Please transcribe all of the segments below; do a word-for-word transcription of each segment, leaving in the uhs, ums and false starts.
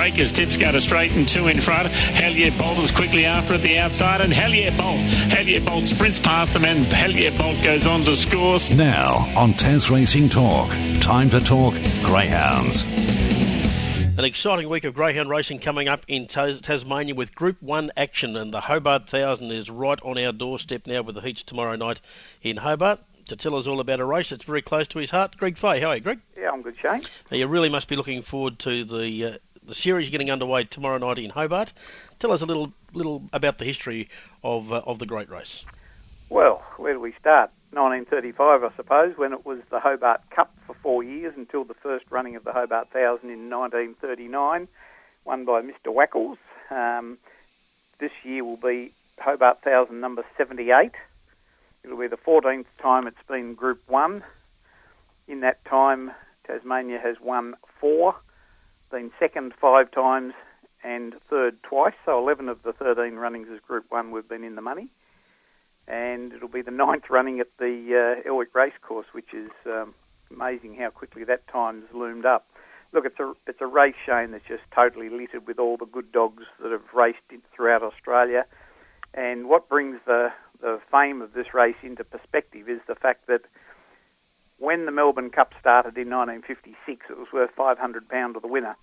Breakers tips go to straight and two in front. Hell Yeah Bolt is quickly after at the outside, and Hell Yeah Bolt. Hell Yeah Bolt sprints past them, and Hell Yeah Bolt goes on to score. Now on Tas Racing Talk, time to talk greyhounds. An exciting week of greyhound racing coming up in Tas- Tasmania with Group one action, and the Hobart one thousand is right on our doorstep now with the heats tomorrow night in Hobart. To tell us all about a race that's very close to his heart, Greg Fay. How are you, Greg? Yeah, I'm good, Shane. Now, you really must be looking forward to the uh, the series getting underway tomorrow night in Hobart. Tell us a little little about the history of uh, of the great race. Well, where do we start? nineteen thirty-five, I suppose, when it was the Hobart Cup for four years until the first running of the Hobart one thousand in nineteen thirty-nine, won by Mister Wackles. Um, this year will be Hobart one thousand number seventy-eight. It'll be the fourteenth time it's been Group one. In that time, Tasmania has won four, been second five times and third twice. So eleven of the thirteen runnings as Group one we've been in the money. And it'll be the ninth running at the uh, Elwick Racecourse, which is um, amazing how quickly that time's loomed up. Look, it's a it's a race, Shane, that's just totally littered with all the good dogs that have raced throughout Australia. And what brings the, the fame of this race into perspective is the fact that when the Melbourne Cup started in nineteen fifty-six, it was worth five hundred pounds to the winner.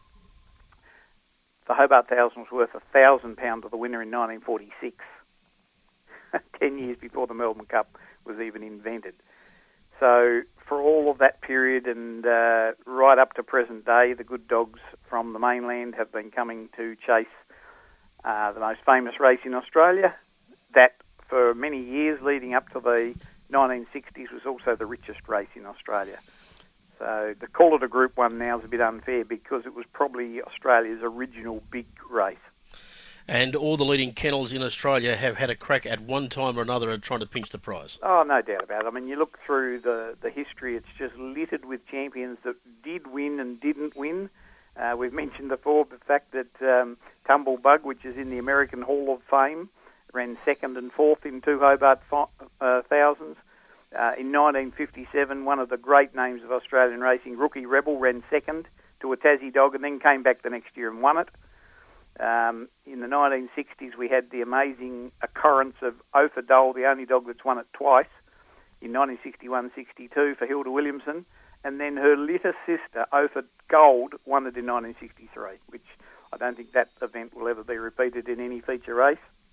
The Hobart one thousand was worth one thousand pounds to the winner in nineteen forty-six. Ten years before the Melbourne Cup was even invented. So for all of that period and uh, right up to present day, the good dogs from the mainland have been coming to chase uh, the most famous race in Australia. That, for many years leading up to the nineteen sixties, was also the richest race in Australia. So to call it a Group one now is a bit unfair because it was probably Australia's original big race. And all the leading kennels in Australia have had a crack at one time or another at trying to pinch the prize. Oh, no doubt about it. I mean, you look through the, the history, it's just littered with champions that did win and didn't win. Uh, we've mentioned before the fact that um, Tumblebug, which is in the American Hall of Fame, ran second and fourth in two Hobart uh, thousands. Uh, in nineteen fifty-seven, one of the great names of Australian racing, Rookie Rebel, ran second to a Tassie dog and then came back the next year and won it. Um, in the nineteen sixties, we had the amazing occurrence of Ophir Dole, the only dog that's won it twice, in nineteen sixty-one sixty-two for Hilda Williamson, and then her litter sister, Ophir Gold, won it in nineteen sixty-three, which I don't think that event will ever be repeated in any feature race.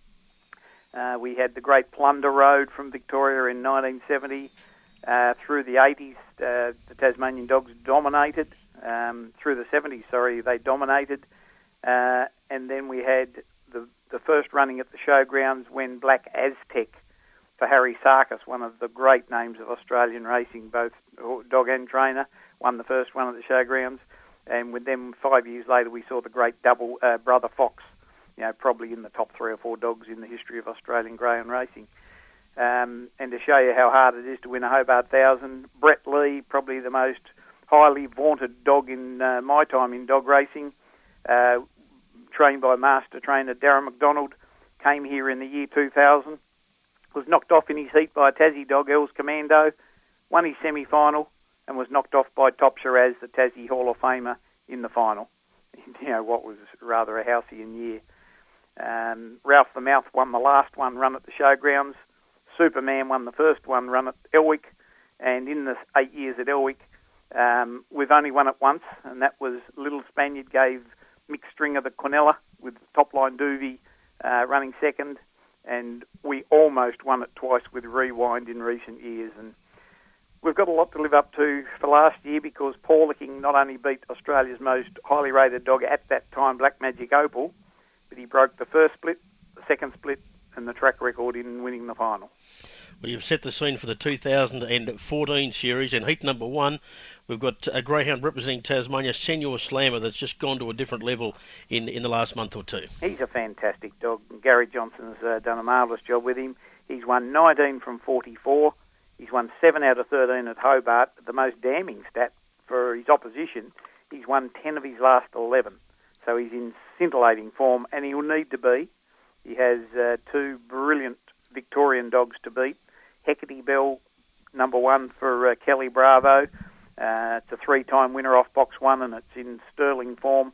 Uh, we had the Great Plunder Road from Victoria in nineteen seventy. Uh, through the eighties, uh, the Tasmanian dogs dominated. Um, through the seventies, sorry, they dominated. Uh, and then we had the the first running at the showgrounds when Black Aztec for Harry Sarkis, one of the great names of Australian racing, both dog and trainer, won the first one at the showgrounds. And with them, five years later, we saw the great double uh, Brother Fox, you know, probably in the top three or four dogs in the history of Australian greyhound racing. Um, and to show you how hard it is to win a Hobart one thousand, Brett Lee, probably the most highly vaunted dog in uh, my time in dog racing, uh, trained by master trainer Darren McDonald, came here in the year two thousand, was knocked off in his heat by a Tassie dog, Els Commando, won his semi-final, and was knocked off by Top Shiraz, the Tassie Hall of Famer, in the final. You know, what was rather a halcyon year. Um, Ralph the Mouth won the last one run at the showgrounds. Superman won the first one run at Elwick. And in the eight years at Elwick, um, we've only won it once, and that was Little Spaniard gave Mick Stringer the Quinella with Top Line Doovie uh, running second, and we almost won it twice with Rewind in recent years. And we've got a lot to live up to for last year because Paul Licking not only beat Australia's most highly rated dog at that time, Black Magic Opal, but he broke the first split, the second split, and the track record in winning the final. Well, you've set the scene for the two thousand fourteen series. In heat number one, we've got a greyhound representing Tasmania, Senor Slammer, that's just gone to a different level in in the last month or two. He's a fantastic dog. Gary Johnson's uh, done a marvellous job with him. He's won nineteen from forty-four. He's won seven out of thirteen at Hobart. The most damning stat for his opposition, he's won ten of his last eleven. So he's in scintillating form, and he'll need to be. He has uh, two brilliant Victorian dogs to beat. Hecate Bell, number one for uh, Kelly Bravo. Uh, it's a three-time winner off box one, and it's in sterling form.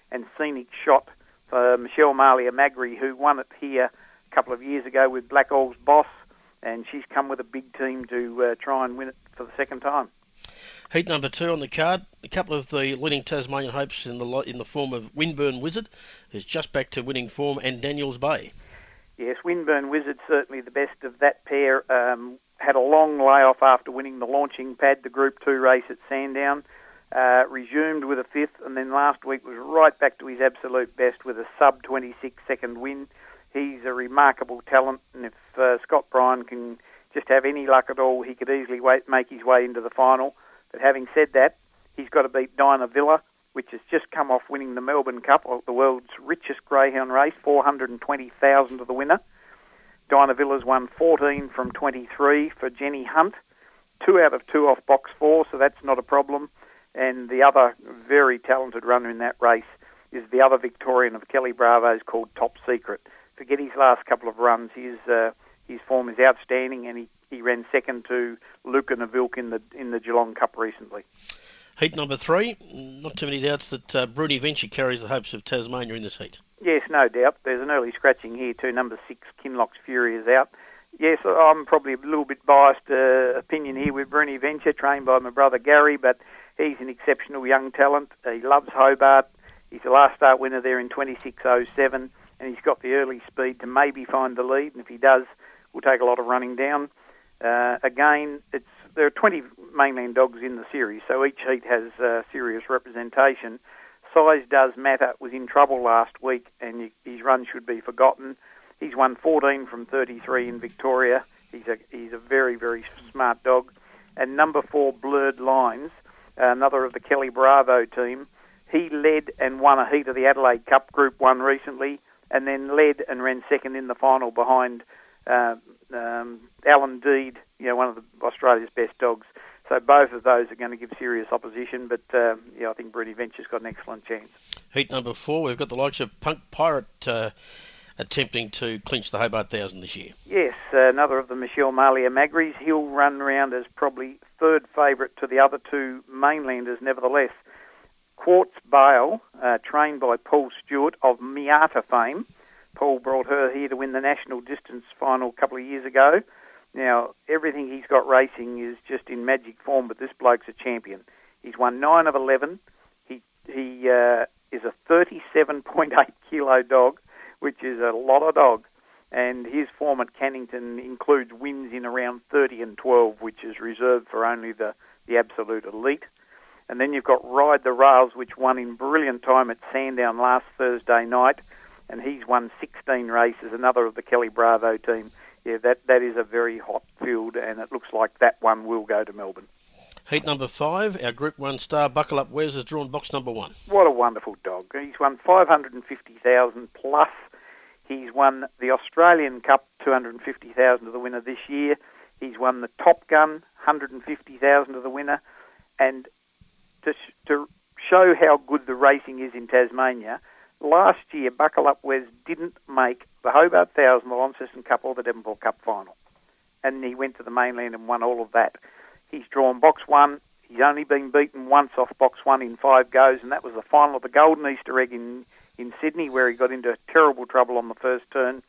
and Scenic Shot for Michelle Malia Magri, who won it here a couple of years ago with Black All's Boss, and she's come with a big team to uh, try and win it for the second time. Heat number two on the card. A couple of the leading Tasmanian hopes in the in the form of Winburn Wizard, who's just back to winning form, and Daniels Bay. Yes, Winburn Wizard certainly the best of that pair. Um, had a long layoff after winning the launching pad, the Group two race at Sandown. Uh, resumed with a fifth, and then last week was right back to his absolute best with a sub twenty-six second win. He's a remarkable talent, and if uh, Scott Bryan can just have any luck at all, he could easily wait, make his way into the final. But having said that, he's got to beat Dinah Villa, which has just come off winning the Melbourne Cup, the world's richest greyhound race, four hundred twenty thousand to the winner. Dinah Villa's won fourteen from twenty-three for Jenny Hunt, two out of two off box four, so that's not a problem. And the other very talented runner in that race is the other Victorian of Kelly Bravo's called Top Secret. Forget his last couple of runs, his uh, his form is outstanding, and he, he ran second to Luca Navilk in the in the Geelong Cup recently. Heat number three, not too many doubts that uh, Bruni Venture carries the hopes of Tasmania in this heat. Yes, no doubt. There's an early scratching here too. Number six, Kinloch's Fury is out. Yes, I'm probably a little bit biased uh, opinion here with Bruni Venture, trained by my brother Gary, but he's an exceptional young talent. He loves Hobart. He's the last start winner there in twenty-six oh seven, and he's got the early speed to maybe find the lead, and if he does, we'll take a lot of running down. Uh, again, it's there are twenty mainland dogs in the series, so each heat has uh, serious representation. Size does matter. Was in trouble last week, and his run should be forgotten. He's won fourteen from thirty-three in Victoria. He's a he's a very, very smart dog. And number four, Blurred Lines, another of the Kelly Bravo team. He led and won a heat of the Adelaide Cup Group one recently, and then led and ran second in the final behind uh, um, Alan Deed, you know, one of the, Australia's best dogs. So both of those are going to give serious opposition, but uh, yeah, I think Bruni Venture's got an excellent chance. Heat number four, we've got the likes of Punk Pirate uh, attempting to clinch the Hobart Thousand this year. Yes, uh, another of the Michelle Malia Magris. He'll run round as probably third favourite to the other two mainlanders, nevertheless. Quartz Bale, uh, trained by Paul Stewart of Miata fame. Paul brought her here to win the national distance final a couple of years ago. Now, everything he's got racing is just in magic form, but this bloke's a champion. He's won nine of eleven. He he uh, is a thirty-seven point eight kilo dog, which is a lot of dog. And his form at Cannington includes wins in around thirty and twelve, which is reserved for only the, the absolute elite. And then you've got Ride the Rails, which won in brilliant time at Sandown last Thursday night, and he's won sixteen races, another of the Kelly Bravo team. Yeah, that, that is a very hot field, and it looks like that one will go to Melbourne. Heat number five, our Group one star, Buckle Up Wes, has drawn box number one. What a wonderful dog. He's won five hundred fifty thousand plus. He's won the Australian Cup, two hundred fifty thousand to the winner this year. He's won the Top Gun, one hundred fifty thousand to the winner. And to, to show how good the racing is in Tasmania, last year, Buckle Up Wes didn't make the Hobart Thousand, the Launceston Cup, or the Devonport Cup final. And he went to the mainland and won all of that. He's drawn box one. He's only been beaten once off box one in five goes, and that was the final of the Golden Easter Egg in, in Sydney, where he got into terrible trouble on the first turn.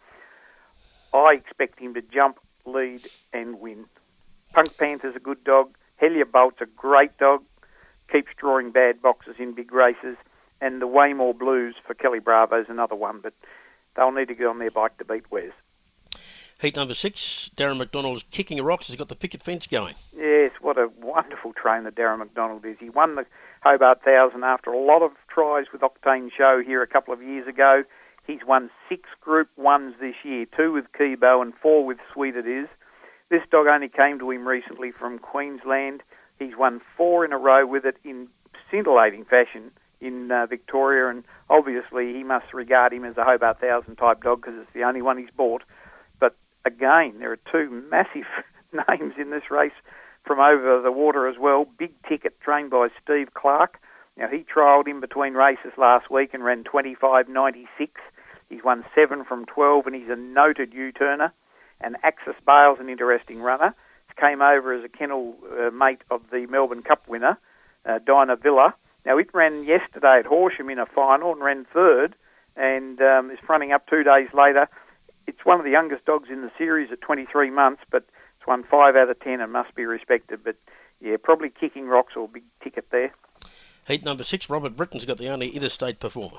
I expect him to jump, lead, and win. Punk Panther's a good dog. Helia Bolt's a great dog. Keeps drawing bad boxes in big races. And the Waymore Blues for Kelly Bravo's another one, but they'll need to get on their bike to beat Wes. Heat number six, Darren McDonald's Kicking Rocks has got the picket fence going. Yes, what a wonderful trainer Darren McDonald is. He won the Hobart Thousand after a lot of tries with Octane Show here a couple of years ago. He's won six Group Ones this year, two with Kibo and four with Sweet It Is. This dog only came to him recently from Queensland. He's won four in a row with it in scintillating fashion in uh, Victoria, and obviously he must regard him as a Hobart Thousand type dog because it's the only one he's bought. But again, there are two massive names in this race from over the water as well. Big Ticket, trained by Steve Clark. Now, he trialled in between races last week and ran twenty-five ninety-six. He's won seven from twelve, and he's a noted U-turner. And Axis Bale's an interesting runner. He came over as a kennel uh, mate of the Melbourne Cup winner, uh, Dinah Villa, Now, it ran yesterday at Horsham in a final and ran third, and um, is fronting up two days later. It's one of the youngest dogs in the series at twenty-three months, but it's won five out of ten and must be respected. But, yeah, probably Kicking Rocks or big ticket there. Heat number six, Robert Britton's got the only interstate performer.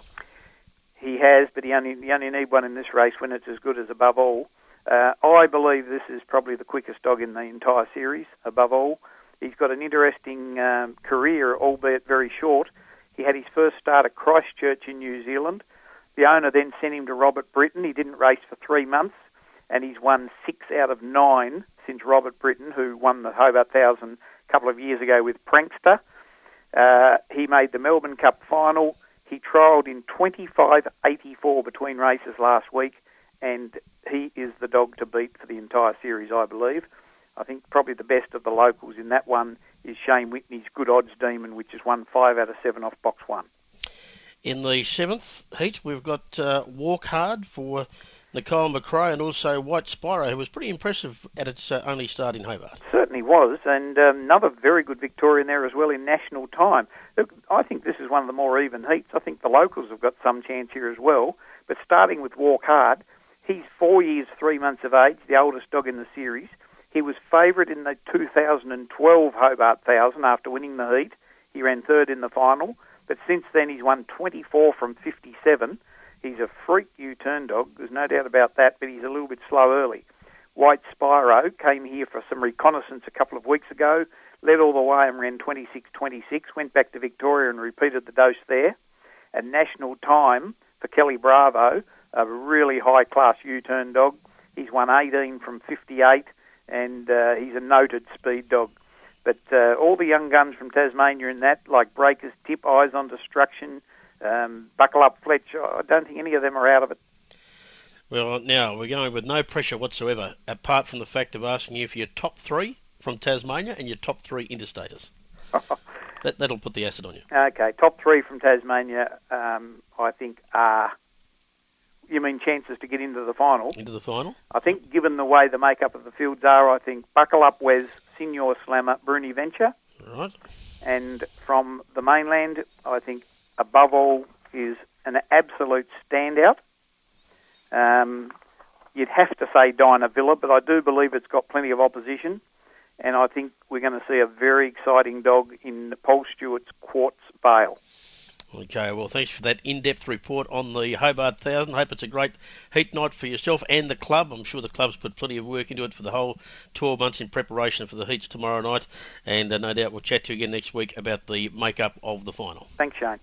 He has, but he only, you only need one in this race when it's as good as Above All. Uh, I believe this is probably the quickest dog in the entire series, Above All. He's got an interesting um, career, albeit very short. He had his first start at Christchurch in New Zealand. The owner then sent him to Robert Britton. He didn't race for three months, and he's won six out of nine since Robert Britton, who won the Hobart Thousand a couple of years ago with Prankster. Uh, he made the Melbourne Cup final. He trialled in twenty-five eighty-four between races last week, and he is the dog to beat for the entire series, I believe. I think probably the best of the locals in that one is Shane Whitney's Good Odds Demon, which has won five out of seven off box one. In the seventh heat, we've got uh, Walk Hard for Nicole McRae and also White Spyro, who was pretty impressive at its uh, only start in Hobart. Certainly was, and um, another very good Victorian there as well in National Time. Look, I think this is one of the more even heats. I think the locals have got some chance here as well, but starting with Walk Hard, he's four years, three months of age, the oldest dog in the series. He was favourite in the two thousand twelve Hobart Thousand after winning the heat. He ran third in the final, but since then he's won twenty-four from fifty-seven. He's a freak U-turn dog, there's no doubt about that, but he's a little bit slow early. White Spyro came here for some reconnaissance a couple of weeks ago, led all the way and ran twenty-six twenty-six, went back to Victoria and repeated the dose there. And National Time for Kelly Bravo, a really high-class U-turn dog. He's won eighteen from fifty-eight, and uh, he's a noted speed dog. But uh, all the young guns from Tasmania in that, like Breakers Tip, Eyes on Destruction, um, Buckle Up Fletch, I don't think any of them are out of it. Well, now we're going with no pressure whatsoever, apart from the fact of asking you for your top three from Tasmania and your top three interstaters. that, that'll put the acid on you. Okay, top three from Tasmania, um, I think are... You mean chances to get into the final? Into the final? I think given the way the makeup of the fields are, I think Buckle Up Wes, Senior Slammer, Bruni Venture. Right. And from the mainland, I think Above All is an absolute standout. Um, you'd have to say Dinah Villa, but I do believe it's got plenty of opposition. And I think we're going to see a very exciting dog in Paul Stewart's Quartz Vale. Okay, well, thanks for that in-depth report on the Hobart Thousand. Hope it's a great heat night for yourself and the club. I'm sure the club's put plenty of work into it for the whole twelve months in preparation for the heats tomorrow night. And uh, no doubt we'll chat to you again next week about the make-up of the final. Thanks, Shane.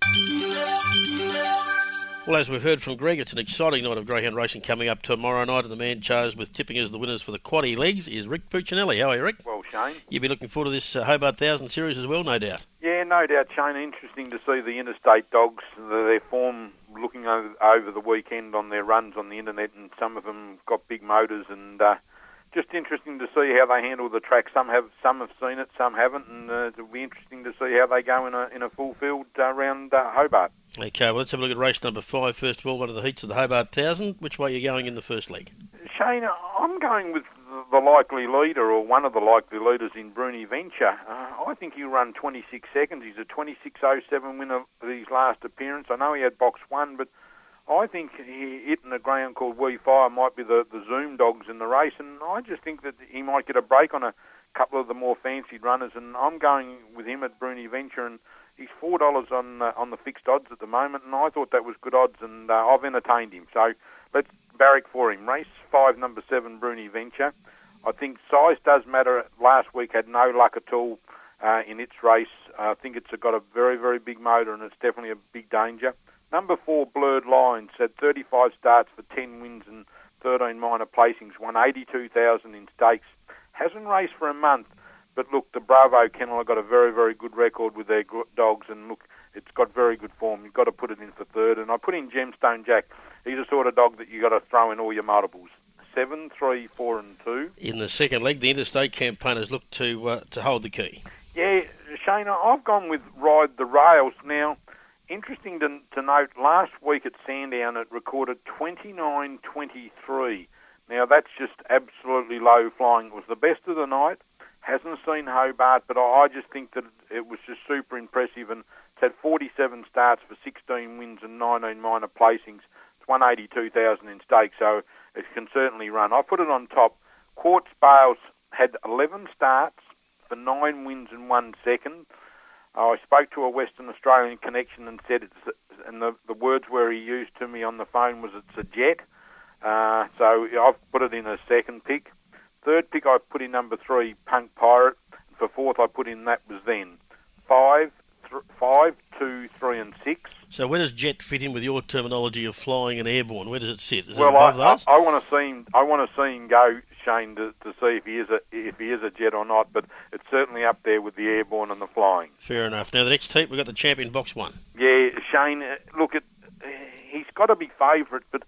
Well, as we've heard from Greg, it's an exciting night of greyhound racing coming up tomorrow night, and the man charged with tipping as the winners for the quaddie legs is Rick Puccinelli. How are you, Rick? Well, Shane. You'll be looking forward to this uh, Hobart Thousand series as well, no doubt. Yeah, no doubt, Shane. Interesting to see the interstate dogs, their form looking over, over the weekend on their runs on the internet, and some of them got big motors, and uh, just interesting to see how they handle the track. Some have some have seen it, some haven't, and uh, it'll be interesting to see how they go in a in a full field uh, around uh, Hobart. Okay, well, let's have a look at race number five first of all, one of the heats of the Hobart Thousand. Which way are you going in the first leg? Shane, I'm going with the likely leader, or one of the likely leaders in Bruni Venture. Uh, I think he'll run twenty-six seconds. He's a twenty-six oh seven winner of his last appearance. I know he had box one, but I think he hit in a greyhound called We Fire might be the, the Zoom dogs in the race, and I just think that he might get a break on a couple of the more fancied runners, and I'm going with him at Bruni Venture, and he's four dollars on uh, on the fixed odds at the moment, and I thought that was good odds, and uh, I've entertained him. So let's barrack for him. Race five, number seven, Bruni Venture. I think size does matter. Last week had no luck at all uh, in its race. I think it's got a very, very big motor, and it's definitely a big danger. Number four, Blurred Lines, had thirty-five starts for ten wins and thirteen minor placings, won eighty-two thousand in stakes. Hasn't raced for a month, but look, the Bravo Kennel have got a very, very good record with their dogs, and look, it's got very good form. You've got to put it in for third, and I put in Gemstone Jack. He's the sort of dog that you've got to throw in all your multiples. Seven, three, four, and two. In the second leg, the interstate campaigners look to uh, to hold the key. Yeah, Shane, I've gone with Ride the Rails. Now, interesting to, to note, last week at Sandown it recorded twenty-nine twenty-three. Now, that's just absolutely low flying. It was the best of the night. Hasn't seen Hobart, but I just think that it was just super impressive, and It's had forty-seven starts for sixteen wins and nineteen minor placings. It's one hundred eighty-two thousand in stakes, so it can certainly run. I put it on top. Quartz Bales had eleven starts for nine wins and one second. Uh, I spoke to a Western Australian connection and said, it's, and the, the words where he used to me on the phone was, it's a jet. Uh, so I've put it in a second pick. Third pick I put in number three, Punk Pirate. For fourth I put in That Was Then. Five, th- five, two, three and six. So where does jet fit in with your terminology of flying and airborne? Where does it sit? Is well, it above I, those? I, I want to see him. I want to see him go, Shane, to, to see if he is a if he is a jet or not. But it's certainly up there with the airborne and the flying. Fair enough. Now the next heat we've got the champion box one. Yeah, Shane. uh, Look, at he's got to be favourite, but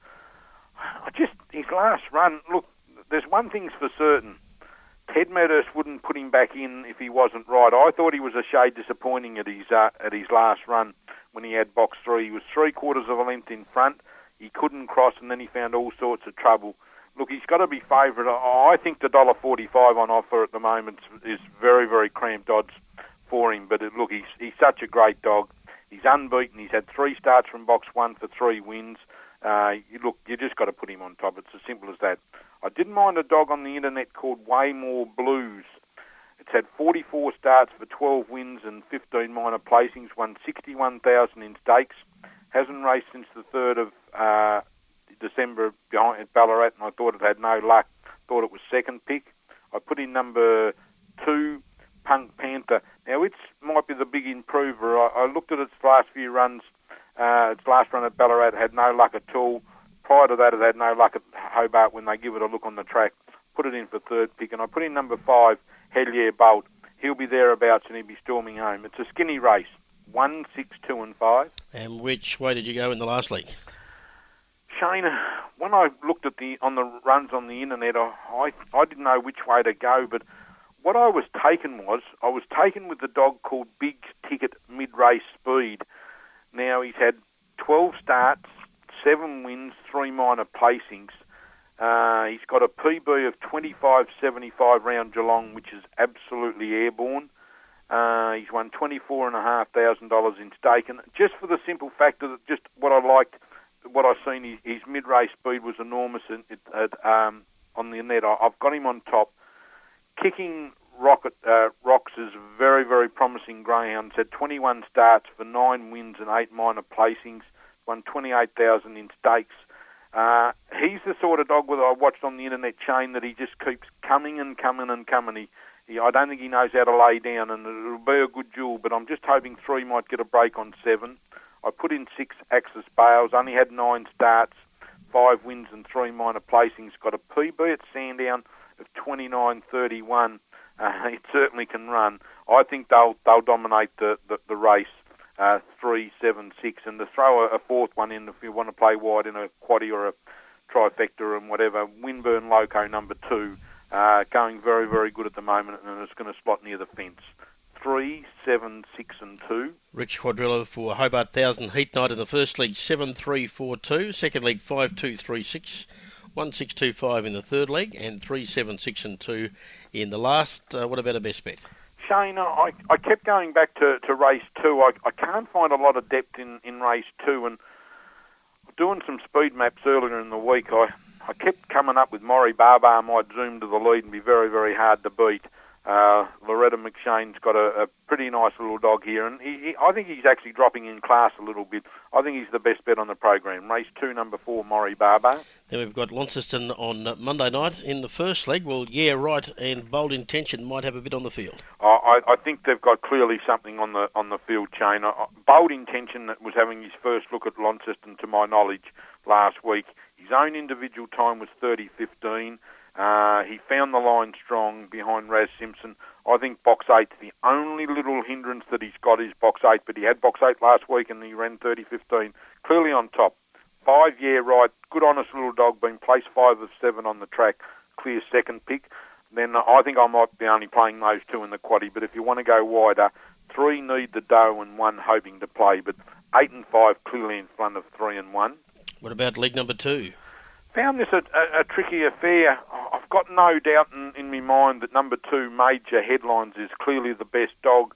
I just his last run. Look, there's one thing's for certain. Ted Medhurst wouldn't put him back in if he wasn't right. I thought he was a shade disappointing at his uh, at his last run when he had box three. He was three quarters of a length in front. He couldn't cross, and then he found all sorts of trouble. Look, he's got to be favourite. I think the one dollar forty-five on offer at the moment is very, very cramped odds for him. But it, look, he's he's such a great dog. He's unbeaten. He's had three starts from box one for three wins. Uh, you, look, you just got to put him on top. It's as simple as that. I didn't mind a dog on the internet called Waymore Blues. It's had forty-four starts for twelve wins and fifteen minor placings, won sixty-one thousand in stakes, hasn't raced since the third of uh, December behind at Ballarat, and I thought it had no luck. Thought it was second pick. I put in number two, Punk Panther. Now, it might be the big improver. I, I looked at its last few runs. Uh, its last run at Ballarat had no luck at all. Prior to that, it had no luck at Hobart when they give it a look on the track. Put it in for third pick, and I put in number five, Hell Yeah Bolt. He'll be thereabouts and he'll be storming home. It's a skinny race, one, six, two, and five. And which way did you go in the last league? Shane, when I looked at the on the runs on the internet, I, I I didn't know which way to go, but what I was taken was I was taken with the dog called Big Ticket Mid-Race Speed. Now he's had twelve starts, seven wins, three minor placings. Uh, he's got a P B of twenty-five seventy-five round Geelong, which is absolutely airborne. Uh, he's won twenty-four and a half thousand dollars in stake, and just for the simple fact that just what I liked, what I've seen, his, his mid-race speed was enormous. And it, it, um, on the net, I, I've got him on top. Kicking Rocket uh, Rocks is very, very promising greyhound. He's had twenty-one starts for nine wins and eight minor placings. Won twenty-eight thousand in stakes. Uh, he's the sort of dog that I watched on the internet chain that he just keeps coming and coming and coming. He, he, I don't think he knows how to lay down, and it'll be a good duel, but I'm just hoping three might get a break on seven. I put in six Axis Bales, only had nine starts, five wins and three minor placings. Got a P B at Sandown of twenty-nine thirty-one. Uh, it certainly can run. I think they'll they'll dominate the, the, the race. Uh, three, seven, six, and to throw a, a fourth one in if you want to play wide in a quaddie or a trifecta and whatever. Winburn Loco number two, uh, going very, very good at the moment, and it's going to slot near the fence. Three, seven, six, and two. Rich Quadrillo for Hobart Thousand Heat Night in the first league, seven, three, four, two. Second league, five, two, three, six. one, six, two, five in the third league, and three, seven, six, and two in the last. Uh, what about a best bet? Shane, I, I kept going back to, to race two. I, I can't find a lot of depth in, in race two, and doing some speed maps earlier in the week, I, I kept coming up with Maury Barbar might zoom to the lead and be very, very hard to beat. Uh, Loretta McShane's got a, a pretty nice little dog here, and he, he, I think he's actually dropping in class a little bit. I think he's the best bet on the program. Race two, number four, Maury Barbar. Then we've got Launceston on Monday night in the first leg. Well, yeah, right, and Bold Intention might have a bit on the field. I, I think they've got clearly something on the on the field chain. Bold Intention was having his first look at Launceston, to my knowledge, last week. His own individual time was thirty fifteen. Uh, he found the line strong behind Raz Simpson. I think box eight's the only little hindrance that he's got is box eight, but he had box eight last week and he ran thirty fifteen. Clearly on top. Five, yeah, right. Good, honest little dog, been placed five of seven on the track. Clear second pick. Then I think I might be only playing those two in the quaddie, but if you want to go wider, three Need the Dough and one Hoping to Play, but eight and five clearly in front of three and one. What about leg number two? Found this a, a, a tricky affair. I've got no doubt in, in my mind that number two, Major Headlines, is clearly the best dog.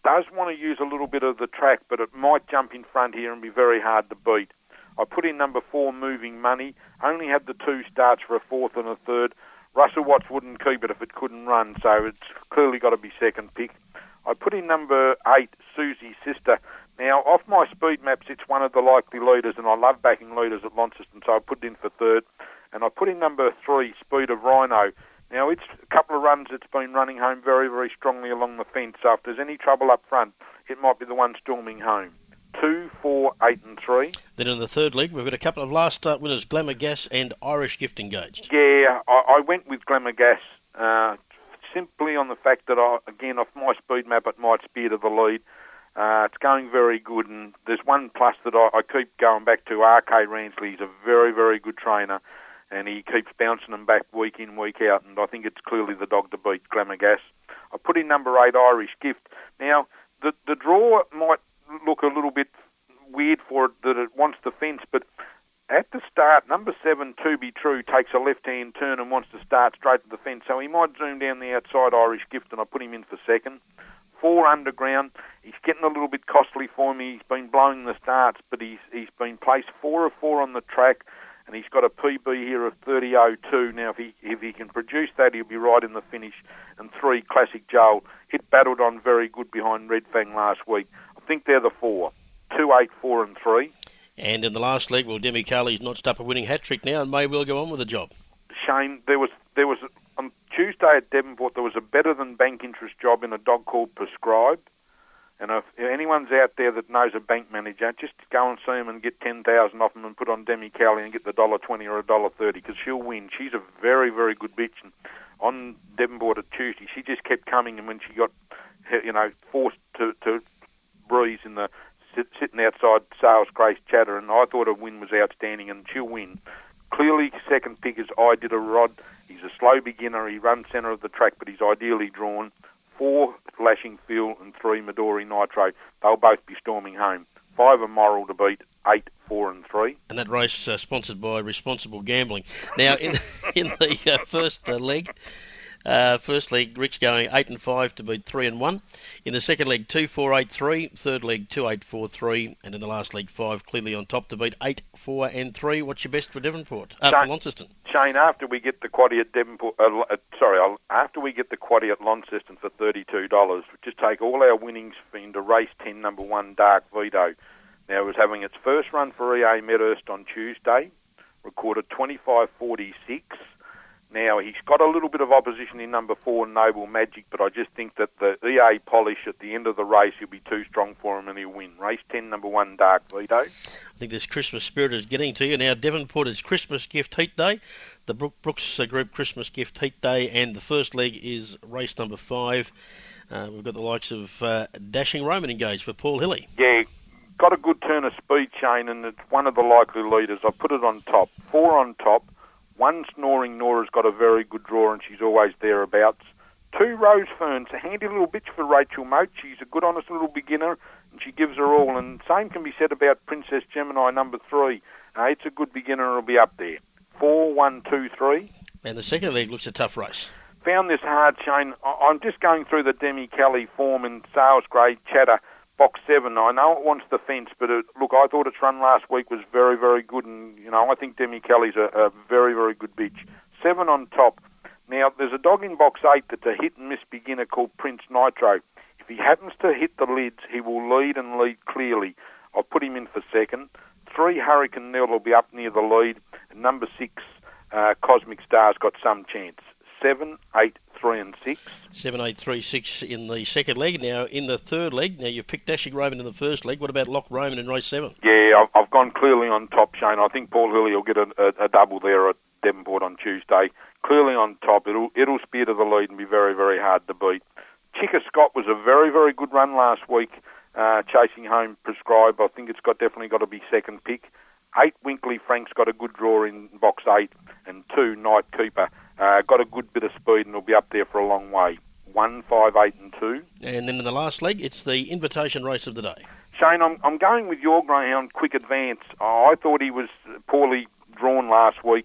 does want to use a little bit of the track, but it might jump in front here and be very hard to beat. I put in number four, Moving Money. Only had the two starts for a fourth and a third. Russell Watts wouldn't keep it if it couldn't run, so it's clearly got to be second pick. I put in number eight, Susie's Sister. Now, off my speed maps, it's one of the likely leaders, and I love backing leaders at Launceston, so I put it in for third. And I put in number three, Speed of Rhino. Now, it's a couple of runs it's been running home very, very strongly along the fence, so if there's any trouble up front, it might be the one storming home. Two, four, eight and three. Then in the third leg, we've got a couple of last start winners, Glamour Gas and Irish Gift engaged. Yeah, I, I went with Glamour Gas uh, simply on the fact that, I, again, off my speed map, it might spear to the lead. Uh, it's going very good, and there's one plus that I, I keep going back to. R K Ransley. He's a very, very good trainer, and he keeps bouncing them back week in, week out, and I think it's clearly the dog to beat, Glamour Gas. I put in number eight, Irish Gift. Now, the, the draw might look a little bit weird for it, that it wants the fence, but at the start, number seven, To Be True, takes a left-hand turn and wants to start straight to the fence, so he might zoom down the outside, Irish Gift, and I put him in for second. Four, Underground. He's getting a little bit costly for me. He's been blowing the starts, but he's he's been placed four of four on the track, and he's got a P B here of thirty oh two. Now, if he if he can produce that, he'll be right in the finish. And three, Classic Joel. It battled on very good behind Red Fang last week. I think they're the four. Two, eight, four, and three. And in the last leg, well, Demi Carley's notched up a winning hat-trick now and may well go on with the job. Shane, there was there was on Tuesday at Devonport, there was a better than bank interest job in a dog called Prescribed. And if anyone's out there that knows a bank manager, just go and see him and get ten thousand dollars off him and put on Demi Cowley and get the one dollar twenty or one dollar thirty, because she'll win. She's a very, very good bitch. And on Devonport at Tuesday, she just kept coming, and when she got, you know, forced to, to breeze in the sit, sitting outside Sales Grace Chatter, and I thought her win was outstanding, and she'll win. Clearly, second pick is I Did a Rod. He's a slow beginner. He runs centre of the track, but he's ideally drawn. Four, Flashing Fuel, and three, Midori Nitro. They'll both be storming home. Five, Immoral to beat. Eight, four, and three. And that race uh, sponsored by Responsible Gambling. Now, in, in the uh, first uh, leg, uh, first leg, Rich going eight and five to beat three and one. In the second leg, two, four, eight, three. Third leg, two, eight, four, three. And in the last leg, five, clearly on top to beat eight, four, and three. What's your best for Devonport? Uh, for Launceston? Shane, after we get the quaddie at Devonport, uh, uh, sorry, I'll, after we get the quaddie at Launceston for thirty-two dollars, we just take all our winnings into race ten, number one, Dark Vito. Now, it was having its first run for E A Medhurst on Tuesday, recorded twenty-five forty-six. Now, he's got a little bit of opposition in number four, Noble Magic, but I just think that the E A polish at the end of the race, he'll be too strong for him and he'll win. Race ten, number one, Dark Vito. I think this Christmas spirit is getting to you. Now, Devonport is Christmas Gift Heat Day, the Brooks Group Christmas Gift Heat Day, and the first leg is race number five. Uh, we've got the likes of uh, Dashing Roman engaged for Paul Hilly. Yeah, got a good turn of speed, Shane, and it's one of the likely leaders. I put it on top. Four on top. One, Snoring Nora's got a very good draw, and she's always thereabouts. Two, Rose Ferns, a handy little bitch for Rachel Moat. She's a good, honest little beginner, and she gives her all. And same can be said about Princess Gemini, number three. Uh, it's a good beginner, and it'll be up there. Four, one, two, three. And the second leg looks a tough race. Found this hard, Shane. I- I'm just going through the Demi Kelly form in Sales Grade Chatter. Box seven, I know it wants the fence, but it, look, I thought its run last week was very, very good, and, you know, I think Demi Kelly's a, a very, very good bitch. Seven on top. Now, there's a dog in box eight that's a hit-and-miss beginner called Prince Nitro. If he happens to hit the lids, he will lead and lead clearly. I'll put him in for second. Three, Hurricane Neil will be up near the lead, and number six, uh, Cosmic Star's got some chance. Seven, eight, three, and six. Seven, eight, three, six in the second leg. Now, in the third leg, now you picked Dashing Roman in the first leg. What about Lock Roman in race seven? Yeah, I've, I've gone clearly on top, Shane. I think Paul Hilly will get a, a, a double there at Devonport on Tuesday. Clearly on top. It'll it'll spear to the lead and be very, very hard to beat. Chicka Scott was a very, very good run last week, uh, chasing home Prescribed. I think it's got definitely got to be second pick. Eight, Winkley Frank's got a good draw in box eight, and two, Night Keeper. Uh, got a good bit of speed and will be up there for a long way. One, five, eight, and two. And then in the last leg, it's the invitation race of the day. Shane, I'm, I'm going with your greyhound, Quick Advance. Oh, I thought he was poorly drawn last week.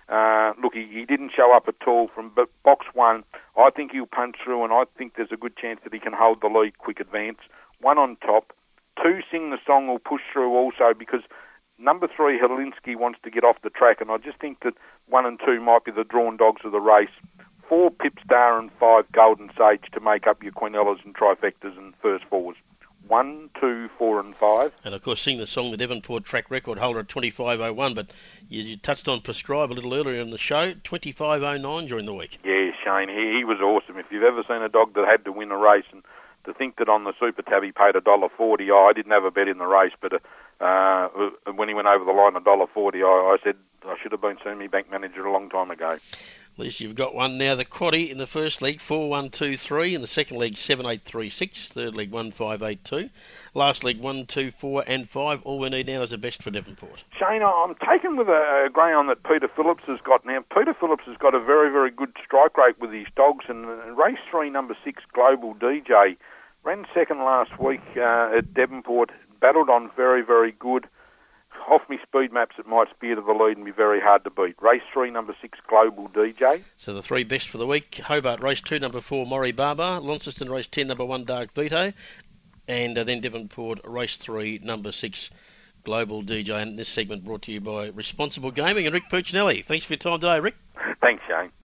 Uh, look, he, he didn't show up at all from b- box one. I think he'll punch through, and I think there's a good chance that he can hold the lead quick advance. One on top. Two, Sing the Song will push through also because number three, Helinski, wants to get off the track, and I just think that one and two might be the drawn dogs of the race. Four, Pipstar, and five, Golden Sage to make up your Quinellas and trifectas and first fours. One, two, four, and five. And of course, Sing the Song, the Devonport track record holder at twenty-five oh one, but you, you touched on Prescribe a little earlier in the show, twenty-five oh nine during the week. Yeah, Shane, he, he was awesome. If you've ever seen a dog that had to win a race, and to think that on the Super Tab he paid one dollar forty, oh, I didn't have a bet in the race, but uh, when he went over the line one dollar forty, I, I said I should have been seeing me bank manager a long time ago. At least you've got one now. The quaddie in the first league, four one two three. In the second league, seven eight three six. Third league, one five eight two. Last league, one two four and five. All we need now is the best for Devonport. Shane, I'm taken with a, a greyhound that Peter Phillips has got now. Peter Phillips has got a very, very good strike rate with his dogs, and uh, race three, number six, Global D J, ran second last week uh, at Devonport, battled on very, very good. Off me speed maps, it might spear to the lead and be very hard to beat. Race three, number six, Global D J. So the three best for the week: Hobart race two, number four, Maury Barber; Launceston race ten, number one, Dark Vito; and uh, then Devonport race three, number six, Global D J. And this segment brought to you by Responsible Gaming and Rick Puccinelli. Thanks for your time today, Rick. Thanks, Shane.